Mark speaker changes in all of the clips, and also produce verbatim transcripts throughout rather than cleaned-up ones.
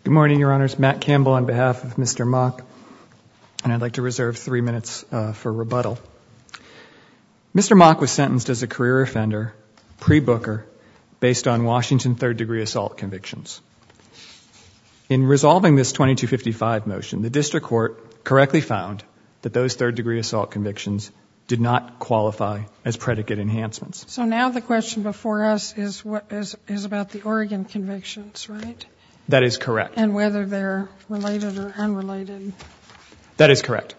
Speaker 1: Good morning, Your Honors. Matt Campbell on behalf of Mister Mock, and I'd like to reserve three minutes uh, for rebuttal. Mister Mock was sentenced as a career offender, pre-Booker, based on Washington third-degree assault convictions. In resolving this twenty-two fifty-five motion, the district court correctly found that those third-degree assault convictions did not qualify as predicate enhancements.
Speaker 2: So now the question before us is what is, is about the Oregon convictions, right?
Speaker 1: That is correct.
Speaker 2: And whether they're related or unrelated.
Speaker 1: That is correct.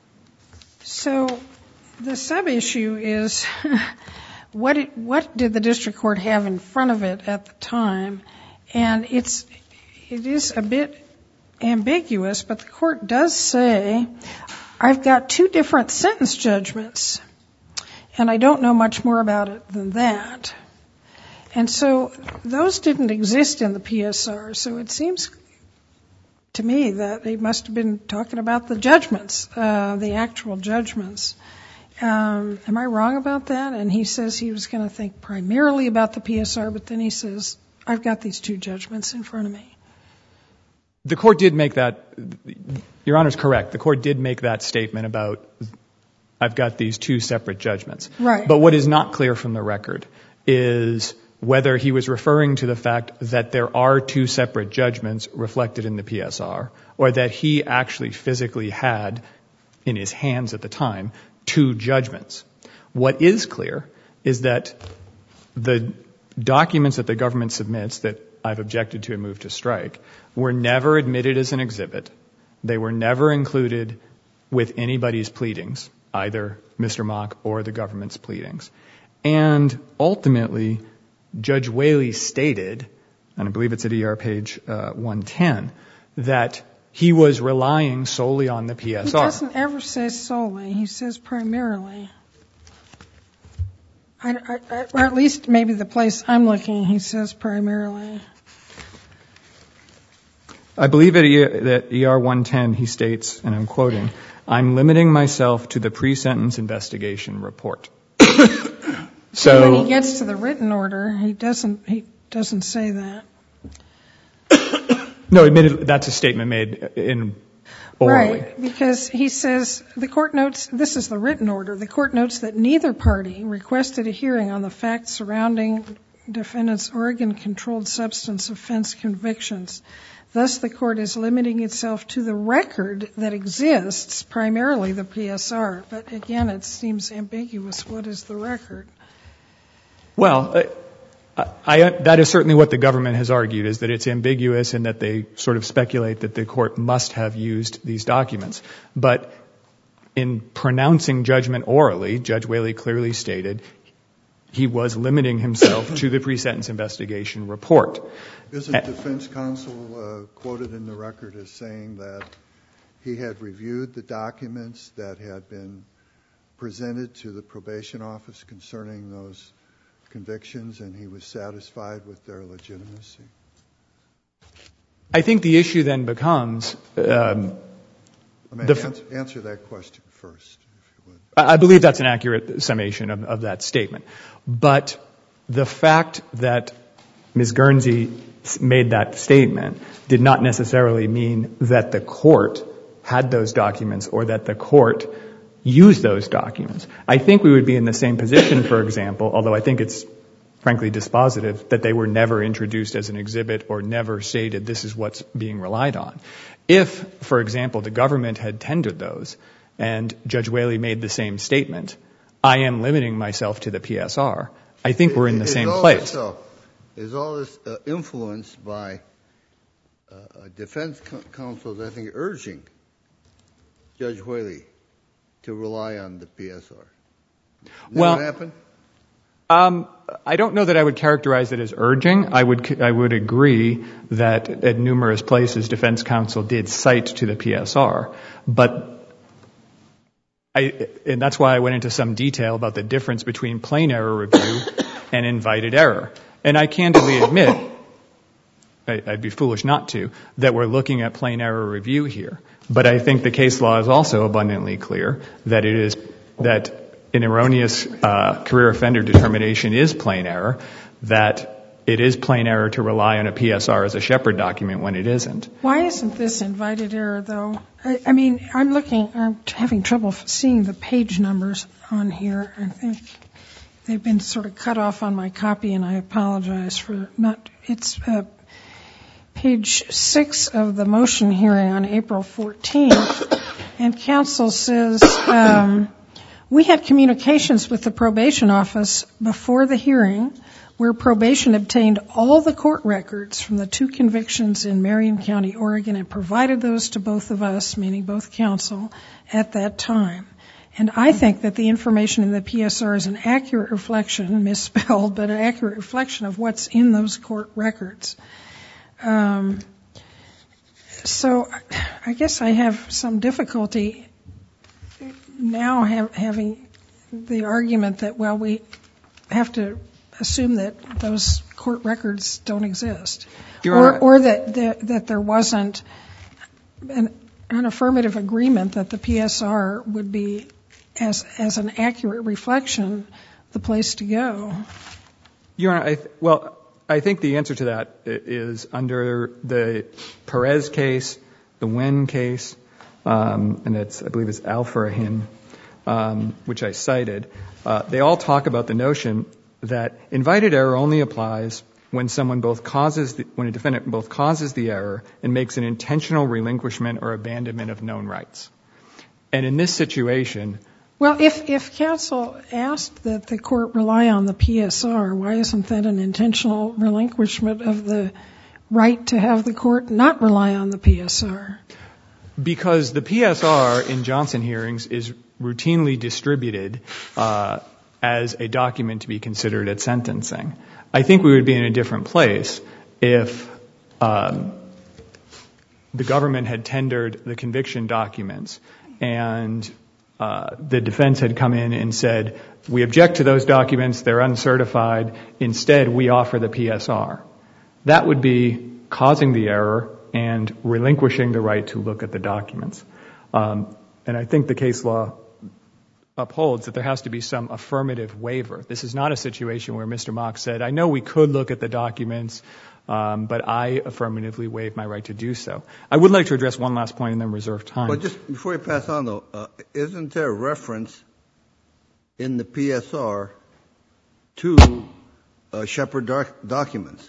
Speaker 2: So the sub-issue is what it, what did the district court have in front of it at the time? And it's it is a bit ambiguous, but the court does say, I've got two different sentence judgments, and I don't know much more about it than that. And so those didn't exist in the P S R, so it seems to me that they must have been talking about the judgments, uh, the actual judgments. Um, am I wrong about that? And he says he was going to think primarily about the P S R, but then he says, I've got these two judgments in front of me.
Speaker 1: The court did make that, Your Honor's correct, the court did make that statement about, I've got these two separate judgments.
Speaker 2: Right.
Speaker 1: But what is not clear from the record is whether he was referring to the fact that there are two separate judgments reflected in the P S R, or that he actually physically had in his hands at the time two judgments. What is clear is that the documents that the government submits that I've objected to and moved to strike were never admitted as an exhibit. They were never included with anybody's pleadings, either Mister Mock or the government's pleadings. And ultimately, Judge Whaley stated, and I believe it's at E R page uh, one ten, that he was relying solely on the P S R.
Speaker 2: He doesn't ever say solely. He says primarily. I, I, I, or at least maybe the place I'm looking, he says primarily.
Speaker 1: I believe at, e, at E R one ten he states, and I'm quoting, I'm limiting myself to the pre-sentence investigation report. So
Speaker 2: when he gets to the written order, he doesn't he doesn't say that.
Speaker 1: No, admittedly, that's a statement made in orally.
Speaker 2: Right, because he says, the court notes, this is the written order, the court notes that neither party requested a hearing on the facts surrounding defendant's Oregon-controlled substance offense convictions. Thus, the court is limiting itself to the record that exists, primarily the P S R. But again, it seems ambiguous. What is the record?
Speaker 1: Well, I, I, that is certainly what the government has argued, is that it's ambiguous and that they sort of speculate that the court must have used these documents. But in pronouncing judgment orally, Judge Whaley clearly stated he was limiting himself to the pre-sentence investigation report.
Speaker 3: Isn't uh, defense counsel uh, quoted in the record as saying that he had reviewed the documents that had been presented to the probation office concerning those convictions, and he was satisfied with their legitimacy?
Speaker 1: I think the issue then becomes... Um,
Speaker 3: I mean, answer, answer that question first, if you would.
Speaker 1: I believe that's an accurate summation of, of that statement. But the fact that Miz Guernsey made that statement did not necessarily mean that the court had those documents or that the court use those documents. I think we would be in the same position, for example, although I think it's frankly dispositive, that they were never introduced as an exhibit or never stated this is what's being relied on. If, for example, the government had tendered those and Judge Whaley made the same statement, I am limiting myself to the P S R, I think we're in the
Speaker 4: is
Speaker 1: same
Speaker 4: all
Speaker 1: place.
Speaker 4: This, uh, is all this uh, influenced by uh, defense counsels, I think, urging Judge Whaley to rely on the P S R? Did
Speaker 1: well,
Speaker 4: that happen?
Speaker 1: Um, I don't know that I would characterize it as urging. I would I would agree that at numerous places defense counsel did cite to the P S R, but I, and that's why I went into some detail about the difference between plain error review and invited error. And I candidly admit, I, I'd be foolish not to, that we're looking at plain error review here. But I think the case law is also abundantly clear that it is that an erroneous uh, career offender determination is plain error, that it is plain error to rely on a P S R as a Shepard document when it isn't.
Speaker 2: Why isn't this invited error, though? I, I mean, I'm looking, I'm having trouble seeing the page numbers on here. I think they've been sort of cut off on my copy, and I apologize for not, it's uh, page six of the motion hearing on April fourteenth, and counsel says, um, we had communications with the probation office before the hearing where probation obtained all the court records from the two convictions in Marion County, Oregon, and provided those to both of us, meaning both counsel, at that time. And I think that the information in the P S R is an accurate reflection, misspelled, but an accurate reflection of what's in those court records. Um, so I guess I have some difficulty now have, having the argument that, well, we have to assume that those court records don't exist, or, or that, that that there wasn't an, an affirmative agreement that the P S R would be, as as an accurate reflection, the place to go.
Speaker 1: Your Honor, I th- well, I think the answer to that is under the Perez case, the Nguyen case, um, and it's I believe it's Alfarahin, um, which I cited. Uh, they all talk about the notion that invited error only applies when someone both causes, the, when a defendant both causes the error and makes an intentional relinquishment or abandonment of known rights. And in this situation,
Speaker 2: well, if if counsel asked that the court rely on the P S R, why isn't that an intentional relinquishment of the right to have the court not rely on the P S R?
Speaker 1: Because the P S R in Johnson hearings is routinely distributed uh, as a document to be considered at sentencing. I think we would be in a different place if um, the government had tendered the conviction documents and uh, the defense had come in and said, we object to those documents, they're uncertified, instead we offer the P S R. That would be causing the error and relinquishing the right to look at the documents. Um, and I think the case law upholds that there has to be some affirmative waiver. This is not a situation where Mister Mock said, I know we could look at the documents, um, but I affirmatively waive my right to do so. I would like to address one last point and then reserve time.
Speaker 4: But just before you pass on, though, uh, isn't there a reference in the P S R to uh, Shepard doc- documents?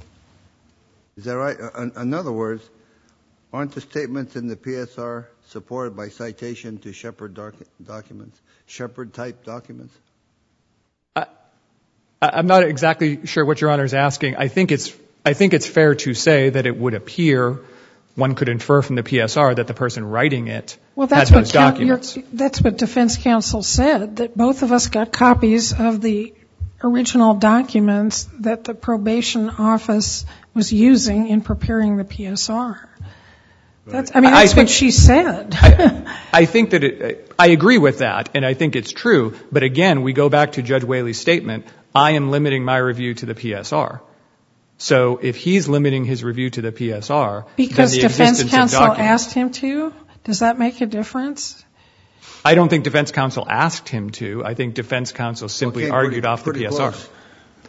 Speaker 4: Is that right? Uh, in other words, aren't the statements in the P S R supported by citation to Shepard doc- documents, Shepard-type documents?
Speaker 1: I, I'm not exactly sure what Your Honor is asking. I think it's I think it's fair to say that it would appear, one could infer from the P S R that the person writing it
Speaker 2: well, that's
Speaker 1: had those
Speaker 2: what
Speaker 1: documents.
Speaker 2: That's what defense counsel said, that both of us got copies of the original documents that the probation office was using in preparing the P S R. That's, I mean, that's I think, what she said.
Speaker 1: I, I think that it, I agree with that, and I think it's true. But again, we go back to Judge Whaley's statement, I am limiting my review to the P S R. So if he's limiting his review to the P S R,
Speaker 2: because
Speaker 1: then the
Speaker 2: defense counsel
Speaker 1: of
Speaker 2: asked him to, does that make a difference?
Speaker 1: I don't think defense counsel asked him to. I think defense counsel simply
Speaker 4: okay,
Speaker 1: argued
Speaker 4: pretty,
Speaker 1: off the
Speaker 4: pretty
Speaker 1: P S R.
Speaker 4: Close.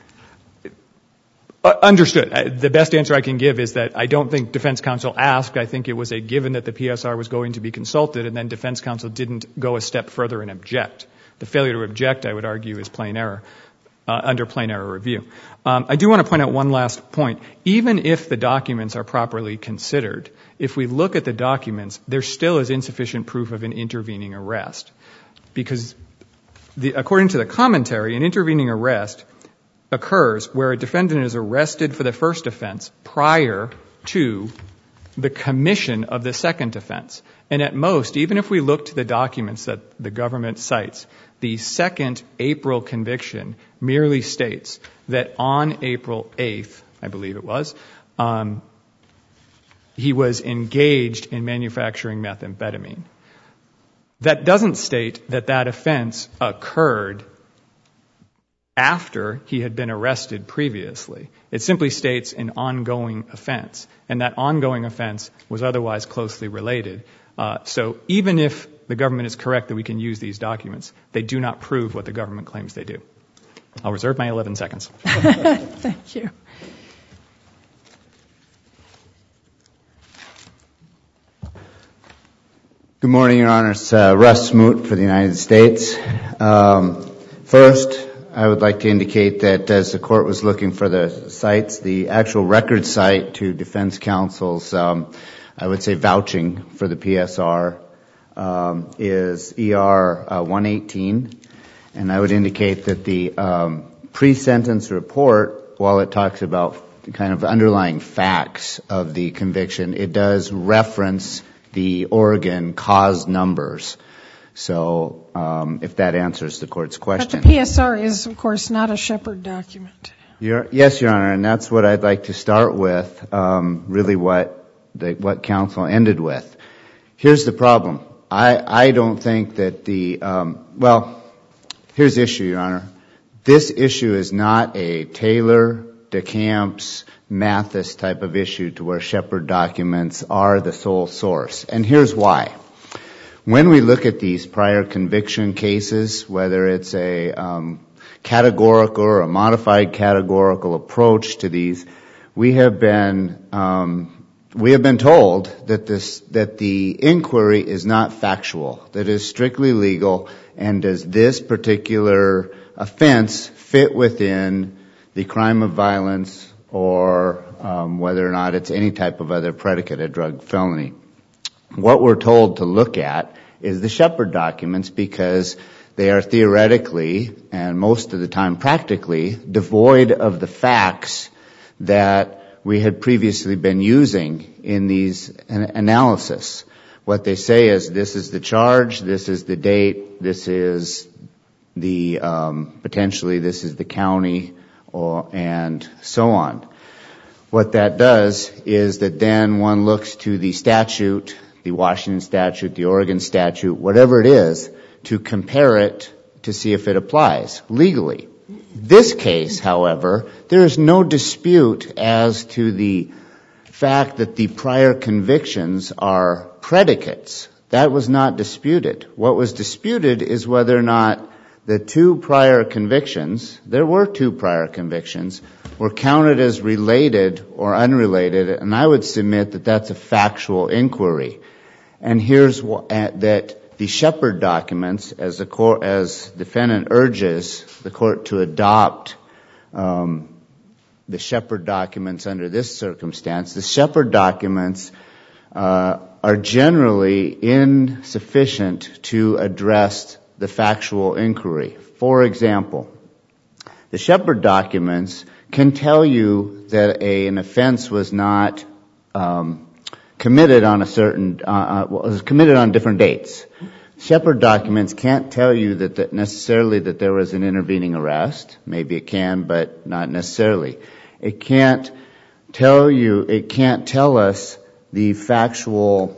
Speaker 1: Uh, understood. Uh, the best answer I can give is that I don't think defense counsel asked. I think it was a given that the P S R was going to be consulted, and then defense counsel didn't go a step further and object. The failure to object, I would argue, is plain error, uh, under plain error review. Um, I do want to point out one last point. Even if the documents are properly considered, if we look at the documents, there still is insufficient proof of an intervening arrest. Because the, according to the commentary, an intervening arrest occurs where a defendant is arrested for the first offense prior to the commission of the second offense. And at most, even if we look to the documents that the government cites, the second April conviction merely states that on April eighth, I believe it was, um, he was engaged in manufacturing methamphetamine. That doesn't state that that offense occurred after he had been arrested previously. It simply states an ongoing offense, and that ongoing offense was otherwise closely related. Uh, so even if the government is correct that we can use these documents, they do not prove what the government claims they do. I'll reserve my eleven seconds.
Speaker 2: Thank you.
Speaker 5: Good morning, Your Honor. It's uh, Russ Smoot for the United States. Um, first, I would like to indicate that as the court was looking for the sites, the actual record site to defense counsel's, um, I would say, vouching for the P S R um, is E R uh, one eighteen. And I would indicate that the um, pre-sentence report, while it talks about kind of underlying facts of the conviction, it does reference the Oregon cause numbers. So um, if that answers the court's question.
Speaker 2: But the P S R is, of course, not a Shepard document.
Speaker 5: You're, yes, Your Honor, and that's what I'd like to start with, um, really what the, what counsel ended with. Here's the problem. I, I don't think that the, um, well, here's the issue, Your Honor. This issue is not a Taylor, DeCamps, Mathis type of issue to where Shepard documents are the sole source. And here's why. When we look at these prior conviction cases, whether it's a um, categorical or a modified categorical approach to these, we have been um, we have been told that this that the inquiry is not factual, that it is strictly legal, and does this particular offense fit within the crime of violence or um, whether or not it's any type of other predicate, a drug felony. What we're told to look at is the Shepard documents because they are theoretically and most of the time practically devoid of the facts that we had previously been using in these an- analysis. What they say is this is the charge, this is the date, this is the um, potentially this is the county, or and so on. What that does is that then one looks to the statute, the Washington statute, the Oregon statute, whatever it is, to compare it to see if it applies legally. This case, however, there is no dispute as to the fact that the prior convictions are predicates. That was not disputed. What was disputed is whether or not the two prior convictions, there were two prior convictions, were counted as related or unrelated, and I would submit that that's a factual inquiry. And here's what, uh, that the Shepard documents, as the court, as defendant urges the court to adopt um, the Shepard documents under this circumstance, the Shepard documents uh, are generally insufficient to address the factual inquiry. For example, the Shepard documents can tell you that a, an offense was not um, committed on a certain, uh, was committed on different dates. Shepard documents can't tell you that, that necessarily that there was an intervening arrest. Maybe it can, but not necessarily. It can't tell you, it can't tell us the factual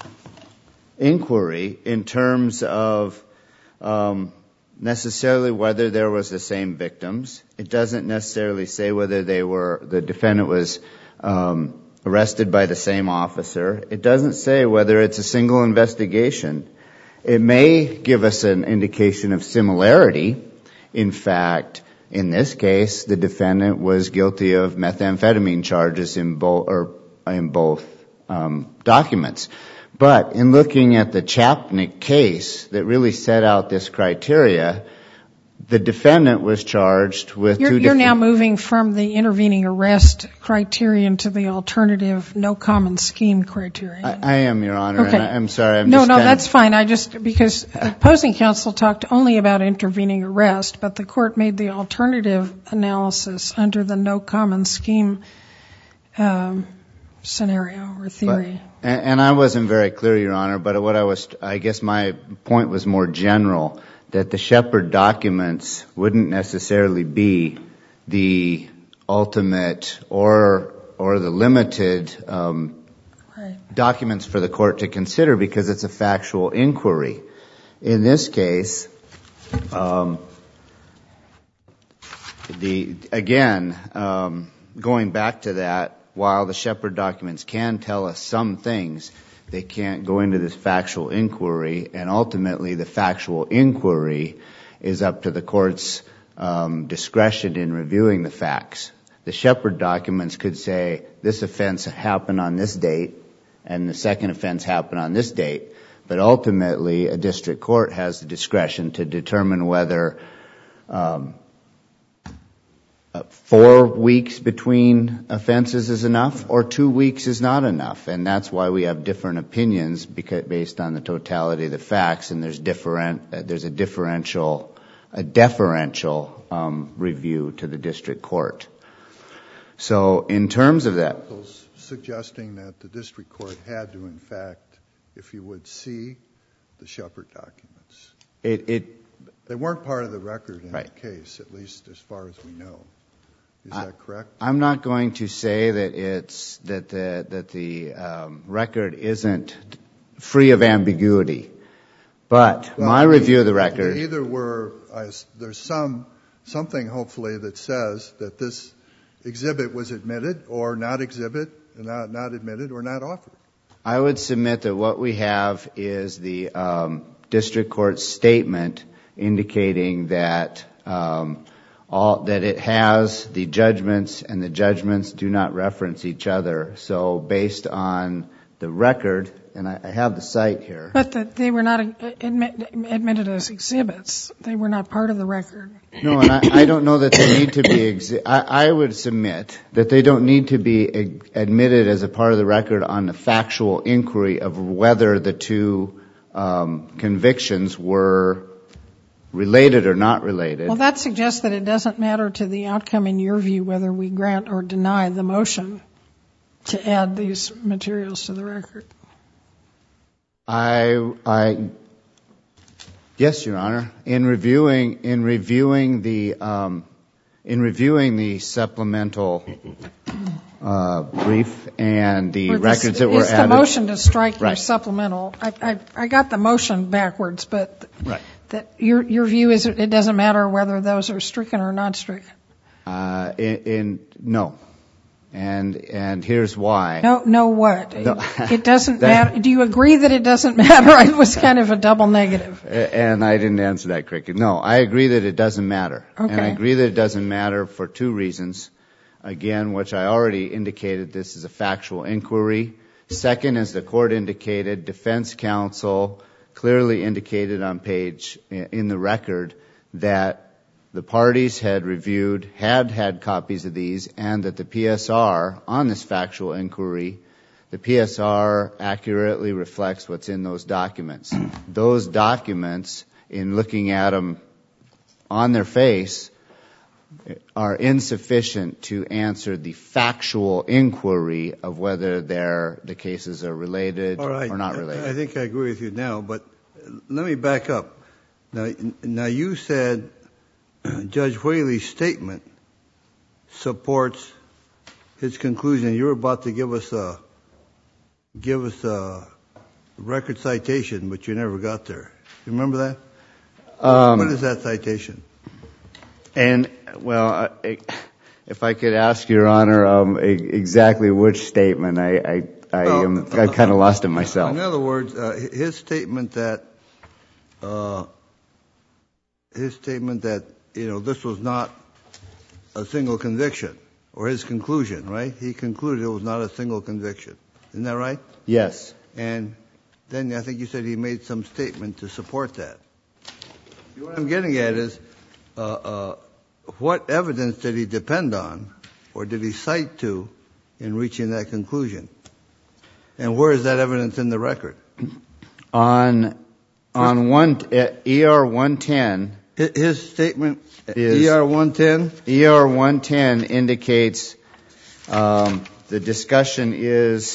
Speaker 5: inquiry in terms of Um, necessarily whether there was the same victims. It doesn't necessarily say whether they were, the defendant was um, arrested by the same officer. It doesn't say whether it's a single investigation. It may give us an indication of similarity. In fact, in this case, the defendant was guilty of methamphetamine charges in both, or in both um, documents. But in looking at the Chapnick case that really set out this criteria, the defendant was charged with
Speaker 2: you're,
Speaker 5: two
Speaker 2: You're
Speaker 5: different...
Speaker 2: now moving from the intervening arrest criterion to the alternative no common scheme criterion.
Speaker 5: I, I am, Your Honor,
Speaker 2: okay.
Speaker 5: and I, I'm sorry. I'm
Speaker 2: no,
Speaker 5: just
Speaker 2: no,
Speaker 5: kind
Speaker 2: that's
Speaker 5: of...
Speaker 2: fine. I just, because opposing counsel talked only about intervening arrest, but the court made the alternative analysis under the no common scheme um, scenario or theory.
Speaker 5: But, and, and I wasn't very clear, Your Honor, but what I was, I guess my point was more general, that the Shepard documents wouldn't necessarily be the ultimate or or the limited um,
Speaker 2: right.
Speaker 5: documents for the court to consider because it's a factual inquiry. In this case, um, the again, um, going back to that, while the Shepard documents can tell us some things, they can't go into this factual inquiry, and ultimately the factual inquiry is up to the court's um, discretion in reviewing the facts. The Shepard documents could say this offense happened on this date and the second offense happened on this date, But ultimately, a district court has the discretion to determine whether um, uh, four weeks between offenses is enough or two weeks is not enough. And that's why we have different opinions because, based on the totality of the facts, and there's different, uh, there's a differential, a deferential um, review to the district court. So in terms of that,
Speaker 3: suggesting that the district court had to, in fact, if you would, see the Shepard documents.
Speaker 5: It, it
Speaker 3: they weren't part of the record in
Speaker 5: right.
Speaker 3: the case, at least as far as we know. Is
Speaker 5: I,
Speaker 3: that correct?
Speaker 5: I'm not going to say that it's that the that the um, record isn't free of ambiguity, but
Speaker 3: well,
Speaker 5: my review of the record.
Speaker 3: They either were. I, there's some something hopefully that says that this exhibit was admitted or not exhibit, not not admitted or not offered.
Speaker 5: I would submit that what we have is the um, district court's statement indicating that um, all that it has the judgments, and the judgments do not reference each other. So based on the record, and I, I have the site here.
Speaker 2: But that they were not admit, admitted as exhibits. They were not part of the record.
Speaker 5: No, and I, I don't know that they need to be, exi- I, I would submit that they don't need to be ag- admitted as a part of the record on the factual inquiry of whether the two um, convictions were related or not related.
Speaker 2: Well, that suggests that it doesn't matter to the outcome in your view whether we grant or deny the motion to add these materials to the record.
Speaker 5: I, I, yes, Your Honor. In reviewing, in reviewing the, um, in reviewing the supplemental uh, brief and the
Speaker 2: Or
Speaker 5: records
Speaker 2: this,
Speaker 5: that were
Speaker 2: is
Speaker 5: added.
Speaker 2: the motion to strike your
Speaker 5: Right.
Speaker 2: supplemental. I, I, I got the motion backwards, but
Speaker 5: Right.
Speaker 2: that your your view is it doesn't matter whether those are stricken or not stricken.
Speaker 5: Uh, in, in no, and and here's why.
Speaker 2: No, no what?
Speaker 5: No.
Speaker 2: It doesn't
Speaker 5: That-
Speaker 2: matter. Do you agree that it doesn't matter? It was kind of a double negative.
Speaker 5: And I didn't answer that correctly. No, I agree that it doesn't matter.
Speaker 2: Okay.
Speaker 5: And I agree that it doesn't matter for two reasons. Again, which I already indicated, this is a factual inquiry. Second, as the court indicated, defense counsel clearly indicated on page in the record that the parties had reviewed, had had copies of these, and that the P S R on this factual inquiry, the P S R accurately reflects what's in those documents. Those documents, in looking at them on their face, are insufficient to answer the factual inquiry of whether they're, the cases are related
Speaker 4: All right.
Speaker 5: or not related.
Speaker 4: I think I agree with you now, but let me back up. Now, now you said Judge Whaley's statement supports his conclusion. You're about to give us a give us a record citation, but you never got there. You remember that?
Speaker 5: Um,
Speaker 4: what is that citation?
Speaker 5: And, well, I, if I could ask Your Honor um, exactly which statement, I, I, I,
Speaker 4: Well,
Speaker 5: am, I kind of lost it myself.
Speaker 4: In other words, uh, his statement that uh, his statement that you know this was not a single conviction, or his conclusion, right? He concluded it was not a single conviction. Isn't that right?
Speaker 5: Yes.
Speaker 4: And then I think you said he made some statement to support that. What I'm getting at is, uh, uh, what evidence did he depend on, or did he cite to, in reaching that conclusion? And where is that evidence in the record?
Speaker 5: On on one uh, E R one ten,
Speaker 4: His, his statement,
Speaker 5: Is-
Speaker 4: E R one ten.
Speaker 5: E R one ten indicates um, the discussion is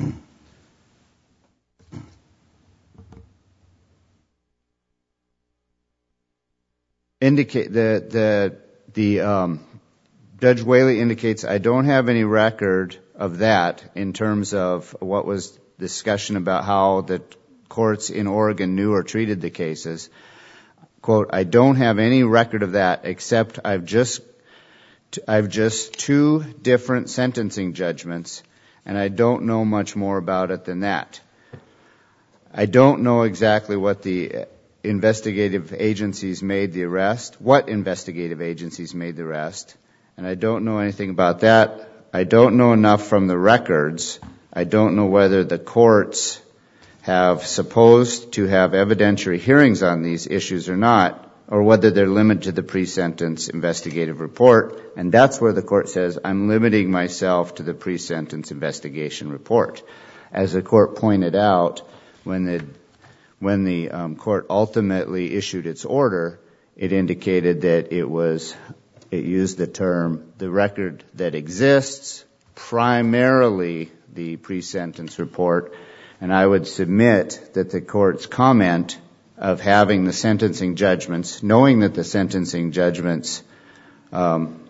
Speaker 5: indicate the the the um, Judge Whaley indicates I don't have any record of that in terms of what was discussion about how the courts in Oregon knew or treated the cases. Quote, I don't have any record of that except I've just I've just two different sentencing judgments, and I don't know much more about it than that. I don't know exactly what the investigative agencies made the arrest, what investigative agencies made the arrest, and I don't know anything about that. I don't know enough from the records. I don't know whether the courts have supposed to have evidentiary hearings on these issues or not, or whether they're limited to the pre-sentence investigative report. And that's where the court says, I'm limiting myself to the pre-sentence investigation report. As the court pointed out, when the, when the um, court ultimately issued its order, it indicated that it was, it used the term, the record that exists, primarily the pre-sentence report. And I would submit that the court's comment of having the sentencing judgments, knowing that the sentencing judgments um,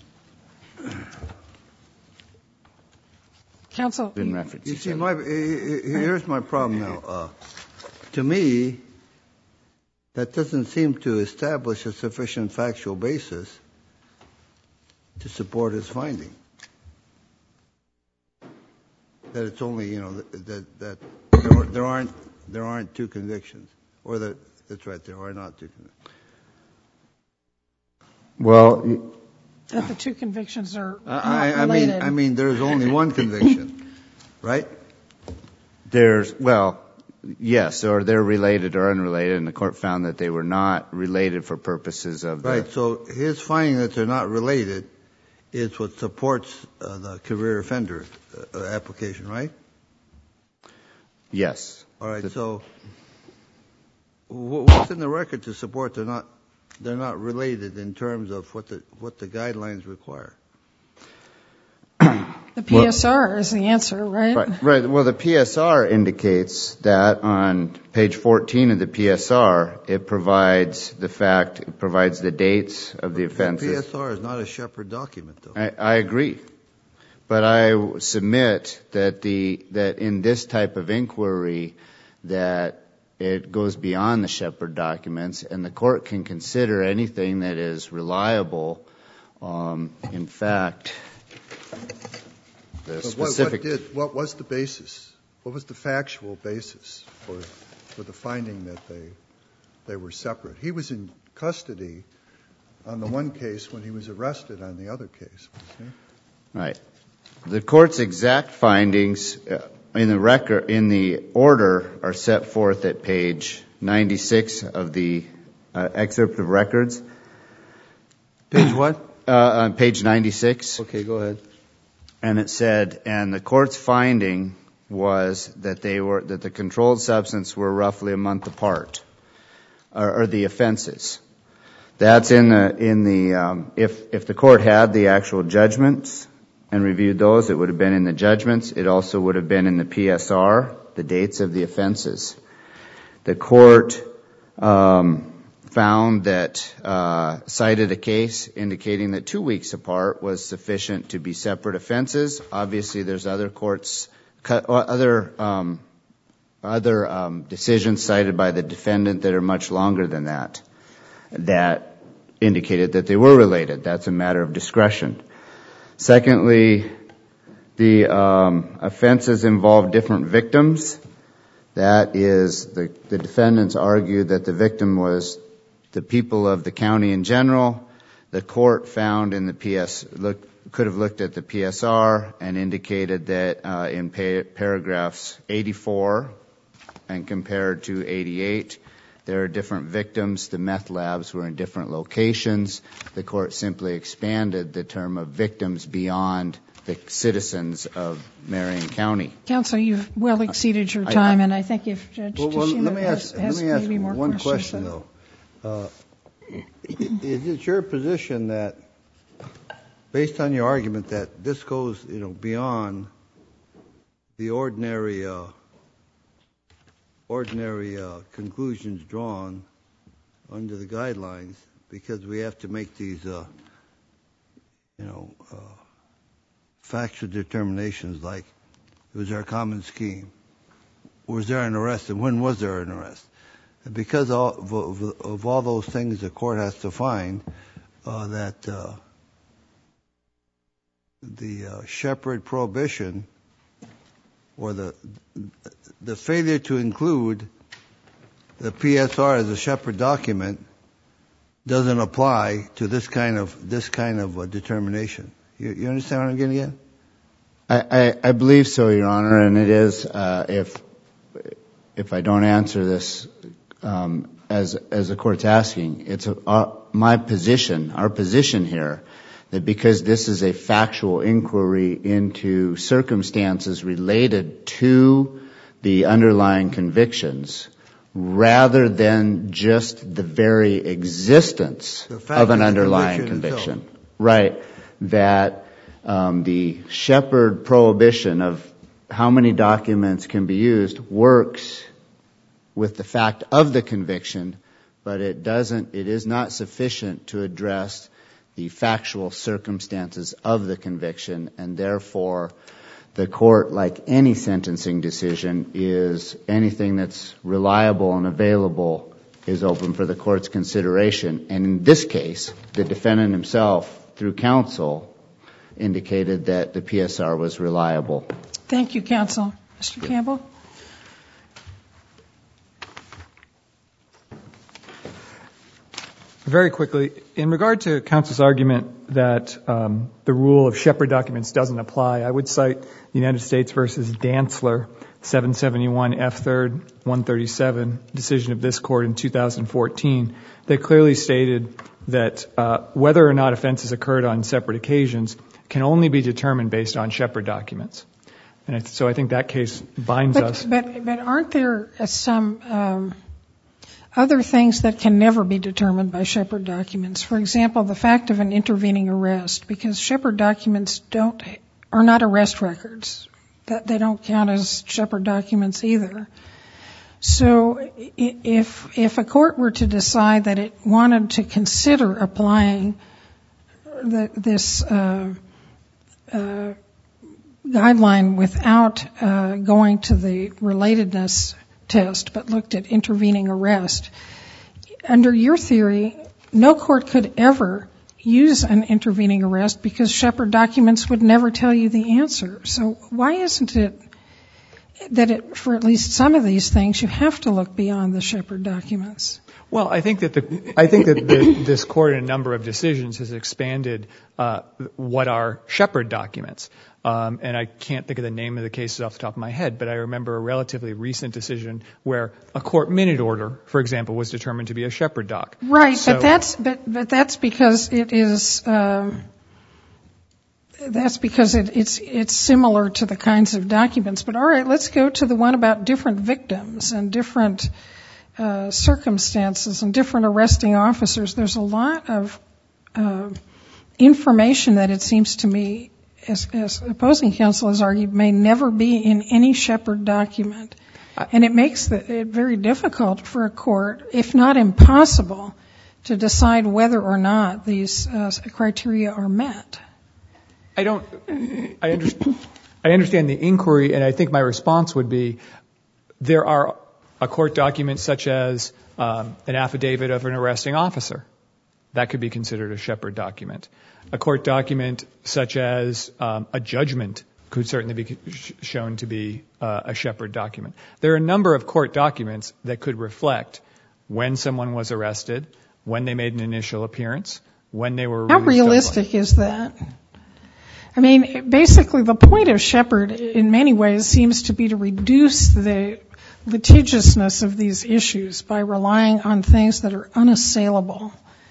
Speaker 2: Counsel,
Speaker 5: been referenced.
Speaker 4: You see, my, here's my problem now. Uh, to me, that doesn't seem to establish a sufficient factual basis to support his finding. That it's only, you know, that, that, that there, there aren't there aren't two convictions, or that that's right, there are not two convictions.
Speaker 5: Well,
Speaker 2: that the two convictions are not
Speaker 4: I, I
Speaker 2: related.
Speaker 4: mean, I mean, there's only one conviction, right?
Speaker 5: there's, well, yes, or they're related or unrelated, and the court found that they were not related for purposes of the...
Speaker 4: Right, so his finding that they're not related is what supports uh, the career offender uh, application, right?
Speaker 5: Yes.
Speaker 4: All right,
Speaker 5: The-
Speaker 4: so wh- what's in the record to support they're not they're not related in terms of what the what the guidelines require?
Speaker 2: The P S R is the answer, right?
Speaker 5: Right, right. Well, the P S R indicates that on page fourteen of the P S R, it provides the fact, it provides the dates of the
Speaker 4: The
Speaker 5: offenses.
Speaker 4: P S R is not a Shepard document, though.
Speaker 5: I, I agree. But I submit that the, that in this type of inquiry, that it goes beyond the Shepard documents, and the court can consider anything that is reliable. Um, in fact, the
Speaker 3: But what,
Speaker 5: specific...
Speaker 3: what did, what was the basis? What was the factual basis for, for the finding that they, they were separate? He was in custody on the one case when he was arrested on the other case, wasn't he?
Speaker 5: Right. The court's exact findings uh, in the record, in the order, are set forth at page ninety-six of the uh, excerpt of records.
Speaker 4: Page what?
Speaker 5: Uh, on page ninety-six.
Speaker 4: Okay, go ahead.
Speaker 5: And it said, and the court's finding was that they were, that the controlled substance were roughly a month apart, or, or the offenses. That's in the, in the, um, if, if the court had the actual judgments and reviewed those, it would have been in the judgments. It also would have been in the P S R, the dates of the offenses. The court, um, found that, uh, cited a case indicating that two weeks apart was sufficient to be separate offenses. Obviously, there's other courts, other, um, other, um, decisions cited by the defendant that are much longer than that, that indicated that they were related. That's a matter of discretion. Secondly, the, um, offenses involve different victims. That is, the, the defendants argued that the victim was the people of the county in general. The court found in the P S, look, could have looked at the P S R and indicated that uh, in pa- paragraphs eighty-four and compared to eighty-eight, there are different victims. The meth labs were in different locations. The court simply expanded the term of victims beyond the citizens of Marion County.
Speaker 2: Counsel, you've well exceeded your time, I, I, and I think if Judge
Speaker 4: well, well,
Speaker 2: Tashima
Speaker 4: let me
Speaker 2: has,
Speaker 4: ask,
Speaker 2: has
Speaker 4: let me ask
Speaker 2: maybe more
Speaker 4: one
Speaker 2: questions.
Speaker 4: question, though. Uh, is it your position that, based on your argument, that this goes, you know, beyond the ordinary, uh, ordinary uh, conclusions drawn under the guidelines, because we have to make these, uh, you know, uh, factual determinations like, was there a common scheme? Was there an arrest, and when was there an arrest? And because of, of, of all those things the court has to find, uh, that uh, the uh, Shepard prohibition, or the the failure to include the P S R as a Shepard document, doesn't apply to this kind of this kind of uh, determination. You, you understand what I'm getting at?
Speaker 5: I, I, I believe so, Your Honor, and it is, uh, if if I don't answer this um, as as the court's asking, it's a, uh, my position, our position here, that because this is a factual inquiry into circumstances related to the underlying convictions, rather than just the very existence of an underlying conviction, itself. Right, that um, the Shepard prohibition of how many documents can be used works with the fact of the conviction, but it doesn't, it is not sufficient to address the factual circumstances of the conviction, and therefore the court, like any sentencing decision, is anything that's reliable and available is open for the court's consideration. And in this case, the defendant himself, through counsel, indicated that the P S R was reliable.
Speaker 2: Thank you, counsel. Mister
Speaker 5: Yeah.
Speaker 2: Campbell?
Speaker 1: Very quickly, in regard to counsel's argument that um, the rule of Shepard documents doesn't apply, I would cite the United States versus Dantzler, seven seventy-one F third one thirty-seven, decision of this court in two thousand fourteen, that clearly stated that uh, whether or not offenses occurred on separate occasions can only be determined based on Shepard documents. And I th- so I think that case binds
Speaker 2: but,
Speaker 1: us.
Speaker 2: But, but aren't there some um, other things that can never be determined by Shepard documents? For example, the fact of an intervening arrest, because Shepard documents don't are not arrest records. That they don't count as Shepard documents either. So if if a court were to decide that it wanted to consider applying the, this uh, uh, guideline without uh, going to the relatedness test, but looked at intervening arrest, under your theory, no court could ever use an intervening arrest because Shepard documents would never tell you the answer. So why isn't it that it, for at least some of these things, you have to look beyond the Shepard documents?
Speaker 1: Well, I think that the I think that the, this court in a number of decisions has expanded uh, what are Shepard documents. Um, and I can't think of the name of the cases off the top of my head, but I remember a relatively recent decision where a court minute order, for example, was determined to be a Shepard doc.
Speaker 2: Right,
Speaker 1: so,
Speaker 2: but that's but but that's because it is um, that's because it, it's it's similar to the kinds of documents. But all right, let's go to the one about different victims and different uh, circumstances and different arresting officers. There's a lot of uh, information that it seems to me, as, as opposing counsel has argued, may never be in any Shepard document. And it makes the, it very difficult for a court, if not impossible, to decide whether or not these uh, criteria are met.
Speaker 1: I don't, I, under, I understand the inquiry, and I think my response would be there are a court document such as um, an affidavit of an arresting officer. That could be considered a Shepard document. A court document such as um, a judgment could certainly be shown to be uh, a Shepard document. There are a number of court documents that could reflect when someone was arrested, when they made an initial appearance, when they were released.
Speaker 2: How realistic is that? I mean, basically the point of Shepard in many ways seems to be to reduce the litigiousness of these issues by relying on things that are unassailable.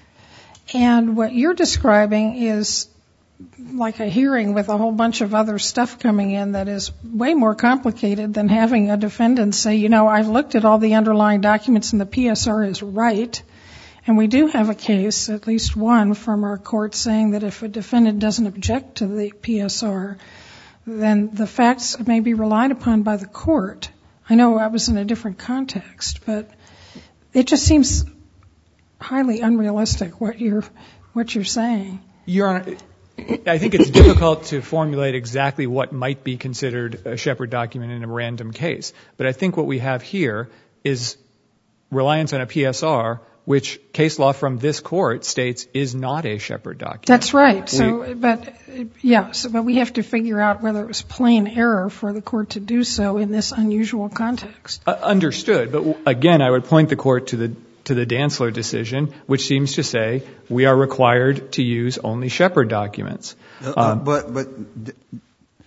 Speaker 2: And what you're describing is like a hearing with a whole bunch of other stuff coming in that is way more complicated than having a defendant say, you know, I've looked at all the underlying documents and the P S R is right. And we do have a case, at least one, from our court saying that if a defendant doesn't object to the P S R, then the facts may be relied upon by the court. I know I was in a different context, but it just seems highly unrealistic what you're what you're saying.
Speaker 1: Your Honor, I think it's difficult to formulate exactly what might be considered a Shepard document in a random case. But I think what we have here is reliance on a P S R, which case law from this court states is not a Shepard document.
Speaker 2: That's right. So, we, but yeah, so, but we have to figure out whether it was plain error for the court to do so in this unusual context.
Speaker 1: Uh, understood. But again, I would point the court to the to the Dantzler decision, which seems to say we are required to use only Shepard documents.
Speaker 4: Uh,
Speaker 1: um,
Speaker 4: but but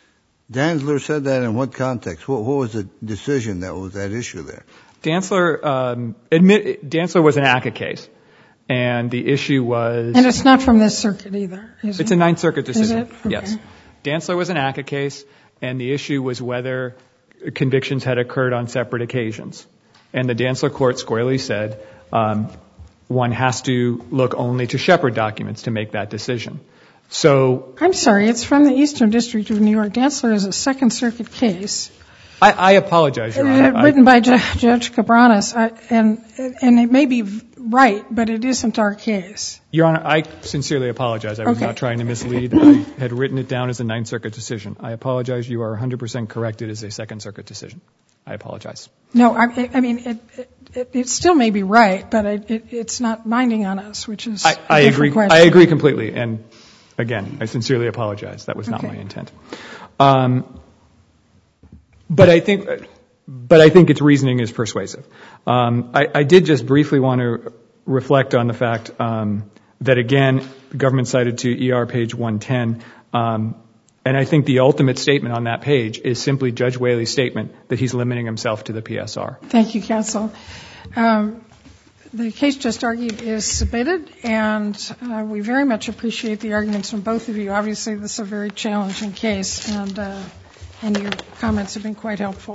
Speaker 4: Dantzler said that in what context? What, what was the decision that was at issue there?
Speaker 1: Dantzler, um, admit, Dantzler was an A C C A case, and the issue was...
Speaker 2: And it's not from this circuit either, is it?
Speaker 1: It's a Ninth Circuit decision.
Speaker 2: Is it? Okay.
Speaker 1: Yes. Dantzler was an A C C A case, and the issue was whether convictions had occurred on separate occasions. And the Dantzler court squarely said um, one has to look only to Shepard documents to make that decision. So...
Speaker 2: I'm sorry, it's from the Eastern District of New York. Dantzler is a Second Circuit case.
Speaker 1: I, I apologize, Your Honor.
Speaker 2: Uh, written by Ju- Judge Cabranes, I, and, and it may be right, but it isn't our case.
Speaker 1: Your Honor, I sincerely apologize. I was
Speaker 2: Okay.
Speaker 1: not trying to mislead. I had written it down as a Ninth Circuit decision. I apologize. You are one hundred percent correct. It is a Second Circuit decision. I apologize.
Speaker 2: No, I, I mean, it, it, it still may be right, but it, it, it's not binding on us, which is
Speaker 1: I, I
Speaker 2: a
Speaker 1: agree.
Speaker 2: question.
Speaker 1: I agree completely. And again, I sincerely apologize. That was not
Speaker 2: Okay.
Speaker 1: my intent. Um, but I think, but I think its reasoning is persuasive. Um, I, I did just briefly want to reflect on the fact um, that again, the government cited to E R page one ten. Um, And I think the ultimate statement on that page is simply Judge Whaley's statement that he's limiting himself to the P S R.
Speaker 2: Thank you, counsel. Um, the case just argued is submitted, and uh, we very much appreciate the arguments from both of you. Obviously, this is a very challenging case, and, uh, and your comments have been quite helpful.